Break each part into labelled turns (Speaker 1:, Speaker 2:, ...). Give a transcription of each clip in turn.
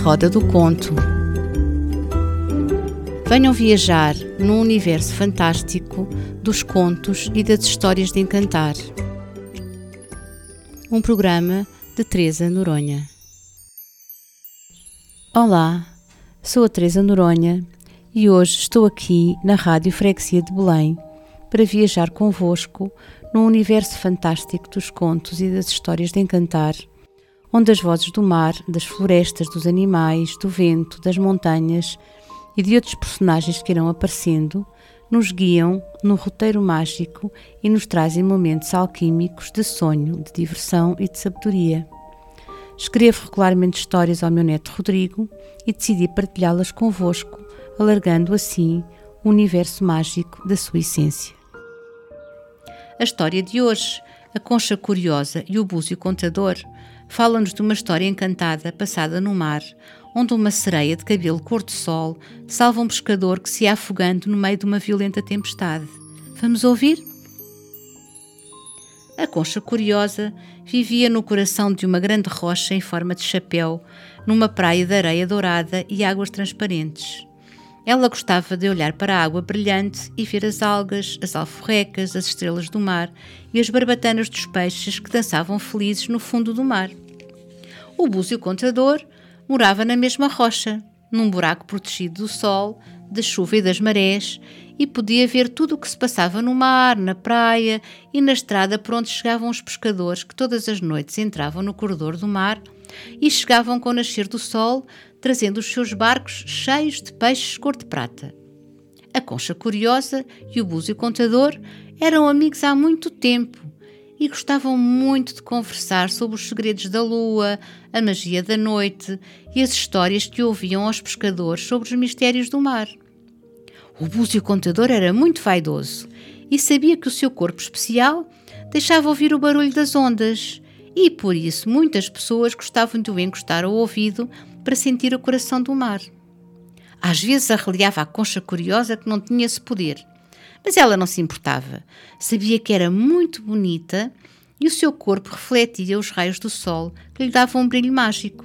Speaker 1: roda do conto. Venham viajar num universo fantástico dos contos e das histórias de encantar. Um programa de Teresa Noronha. Olá, sou a Teresa Noronha e hoje estou aqui na Rádio Freguesia de Belém para viajar convosco num universo fantástico dos contos e das histórias de encantar, onde as vozes do mar, das florestas, dos animais, do vento, das montanhas e de outros personagens que irão aparecendo, nos guiam num roteiro mágico e nos trazem momentos alquímicos de sonho, de diversão e de sabedoria. Escrevo regularmente histórias ao meu neto Rodrigo e decidi partilhá-las convosco, alargando assim o universo mágico da sua essência. A história de hoje, A Concha Curiosa e o Búzio Contador, fala-nos de uma história encantada passada no mar, onde uma sereia de cabelo cor-de-sol salva um pescador que se ia afogando no meio de uma violenta tempestade. Vamos ouvir? A Concha Curiosa vivia no coração de uma grande rocha em forma de chapéu, numa praia de areia dourada e águas transparentes. Ela gostava de olhar para a água brilhante e ver as algas, as alforrecas, as estrelas do mar e as barbatanas dos peixes que dançavam felizes no fundo do mar. O Búzio Contador morava na mesma rocha, num buraco protegido do sol, da chuva e das marés, e podia ver tudo o que se passava no mar, na praia e na estrada por onde chegavam os pescadores que todas as noites entravam no corredor do mar e chegavam com o nascer do sol, trazendo os seus barcos cheios de peixes cor de prata. A Concha Curiosa e o Búzio Contador eram amigos há muito tempo e gostavam muito de conversar sobre os segredos da lua, a magia da noite e as histórias que ouviam aos pescadores sobre os mistérios do mar. O Búzio Contador era muito vaidoso e sabia que o seu corpo especial deixava ouvir o barulho das ondas e, por isso, muitas pessoas gostavam de o encostar ao ouvido para sentir o coração do mar. Às vezes arreliava a Concha Curiosa que não tinha esse poder, mas ela não se importava. Sabia que era muito bonita e o seu corpo refletia os raios do sol que lhe davam um brilho mágico.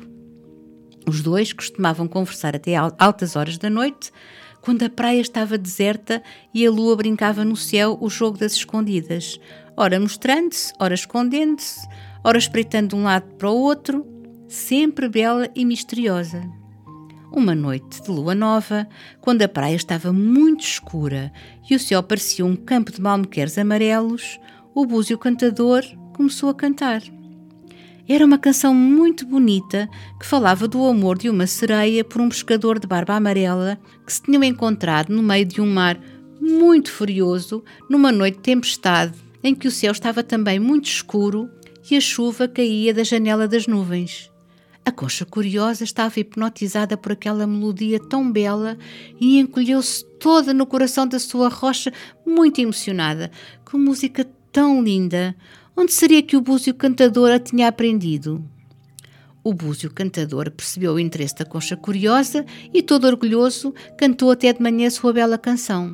Speaker 1: Os dois costumavam conversar até altas horas da noite, quando a praia estava deserta e a lua brincava no céu o jogo das escondidas, ora mostrando-se, ora escondendo-se, ora espreitando de um lado para o outro, sempre bela e misteriosa. Uma noite de lua nova, quando a praia estava muito escura e o céu parecia um campo de malmequeres amarelos, o Búzio Cantador começou a cantar. Era uma canção muito bonita que falava do amor de uma sereia por um pescador de barba amarela que se tinham encontrado no meio de um mar muito furioso numa noite de tempestade em que o céu estava também muito escuro e a chuva caía da janela das nuvens. A Concha Curiosa estava hipnotizada por aquela melodia tão bela e encolheu-se toda no coração da sua rocha, muito emocionada. Que música tão linda! Onde seria que o Búzio Cantador a tinha aprendido? O Búzio Cantador percebeu o interesse da Concha Curiosa e, todo orgulhoso, cantou até de manhã a sua bela canção.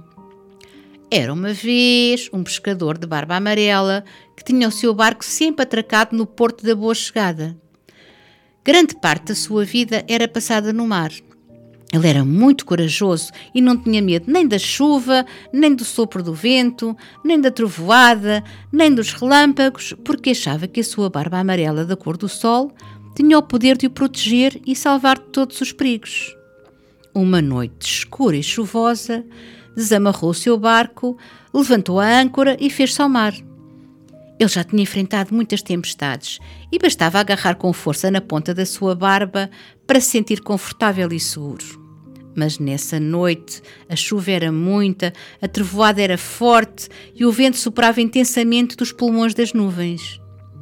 Speaker 1: Era uma vez um pescador de barba amarela que tinha o seu barco sempre atracado no porto da Boa Chegada. Grande parte da sua vida era passada no mar. Ele era muito corajoso e não tinha medo nem da chuva, nem do sopro do vento, nem da trovoada, nem dos relâmpagos, porque achava que a sua barba amarela da cor do sol tinha o poder de o proteger e salvar de todos os perigos. Uma noite escura e chuvosa, desamarrou o seu barco, levantou a âncora e fez-se ao mar. Ele já tinha enfrentado muitas tempestades e bastava agarrar com força na ponta da sua barba para se sentir confortável e seguro. Mas nessa noite a chuva era muita, a trovoada era forte e o vento soprava intensamente dos pulmões das nuvens.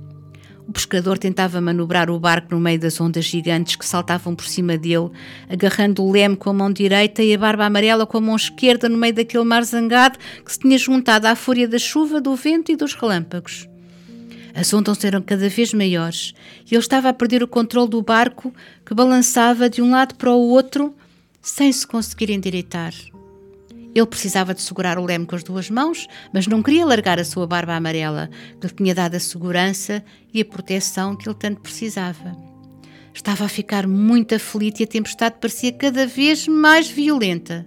Speaker 1: O pescador tentava manobrar o barco no meio das ondas gigantes que saltavam por cima dele, agarrando o leme com a mão direita e a barba amarela com a mão esquerda no meio daquele mar zangado que se tinha juntado à fúria da chuva, do vento e dos relâmpagos. As ondas eram cada vez maiores e ele estava a perder o controle do barco que balançava de um lado para o outro sem se conseguir endireitar. Ele precisava de segurar o leme com as duas mãos, mas não queria largar a sua barba amarela, que lhe tinha dado a segurança e a proteção que ele tanto precisava. Estava a ficar muito aflita e a tempestade parecia cada vez mais violenta.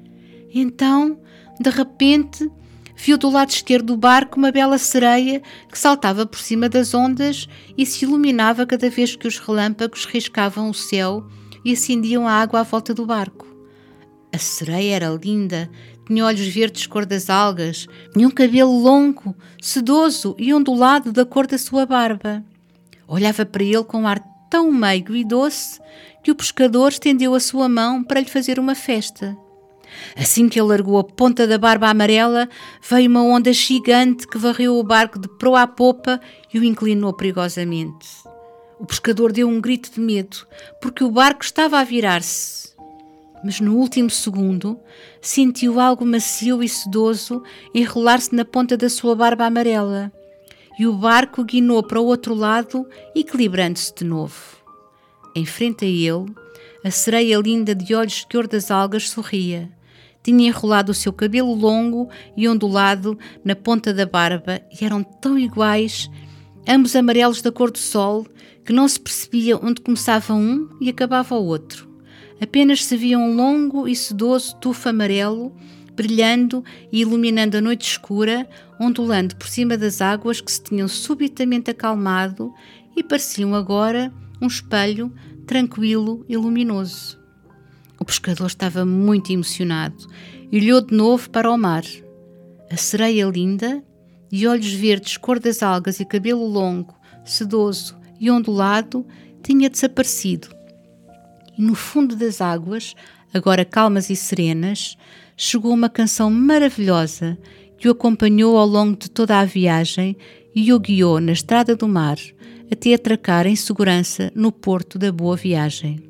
Speaker 1: Então, de repente, viu do lado esquerdo do barco uma bela sereia que saltava por cima das ondas e se iluminava cada vez que os relâmpagos riscavam o céu e acendiam a água à volta do barco. A sereia era linda, tinha olhos verdes cor das algas, tinha um cabelo longo, sedoso e ondulado da cor da sua barba. Olhava para ele com um ar tão meigo e doce que o pescador estendeu a sua mão para lhe fazer uma festa. Assim que ele largou a ponta da barba amarela, veio uma onda gigante que varreu o barco de proa a popa e o inclinou perigosamente. O pescador deu um grito de medo, porque o barco estava a virar-se. Mas no último segundo, sentiu algo macio e sedoso enrolar-se na ponta da sua barba amarela, e o barco guinou para o outro lado, equilibrando-se de novo. Em frente a ele, a sereia linda de olhos cor das algas sorria. Tinha enrolado o seu cabelo longo e ondulado na ponta da barba e eram tão iguais, ambos amarelos da cor do sol, que não se percebia onde começava um e acabava o outro. Apenas se via um longo e sedoso tufo amarelo, brilhando e iluminando a noite escura, ondulando por cima das águas que se tinham subitamente acalmado e pareciam agora um espelho tranquilo e luminoso. O pescador estava muito emocionado e olhou de novo para o mar. A sereia linda, de olhos verdes cor das algas e cabelo longo, sedoso e ondulado, tinha desaparecido. E no fundo das águas, agora calmas e serenas, chegou uma canção maravilhosa que o acompanhou ao longo de toda a viagem e o guiou na estrada do mar até atracar em segurança no porto da Boa Viagem.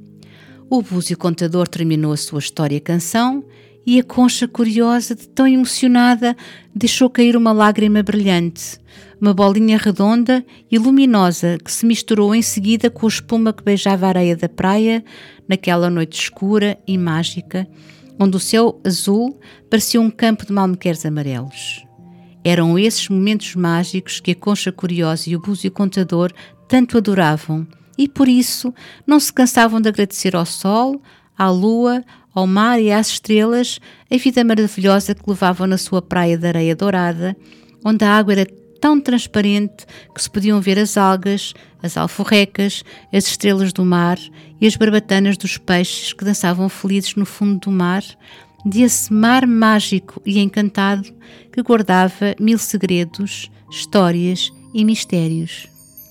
Speaker 1: O búzio contador terminou a sua história-canção e a concha, curiosa, de tão emocionada, deixou cair uma lágrima brilhante, uma bolinha redonda e luminosa que se misturou em seguida com a espuma que beijava a areia da praia naquela noite escura e mágica, onde o céu azul parecia um campo de malmequeres amarelos. Eram esses momentos mágicos que a concha curiosa e o búzio contador tanto adoravam e, por isso, não se cansavam de agradecer ao sol, à lua, ao mar e às estrelas a vida maravilhosa que levavam na sua praia de areia dourada, onde a água era tão transparente que se podiam ver as algas, as alforrecas, as estrelas do mar e as barbatanas dos peixes que dançavam felizes no fundo do mar, desse mar mágico e encantado que guardava 1000 segredos, histórias e mistérios.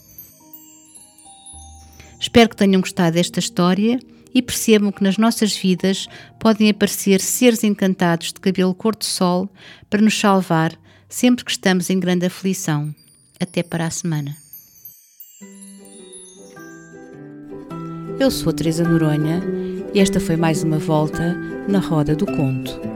Speaker 1: Espero que tenham gostado desta história e percebam que nas nossas vidas podem aparecer seres encantados de cabelo cor de sol para nos salvar sempre que estamos em grande aflição. Até para a semana. Eu sou a Teresa Noronha e esta foi mais uma volta na Roda do Conto.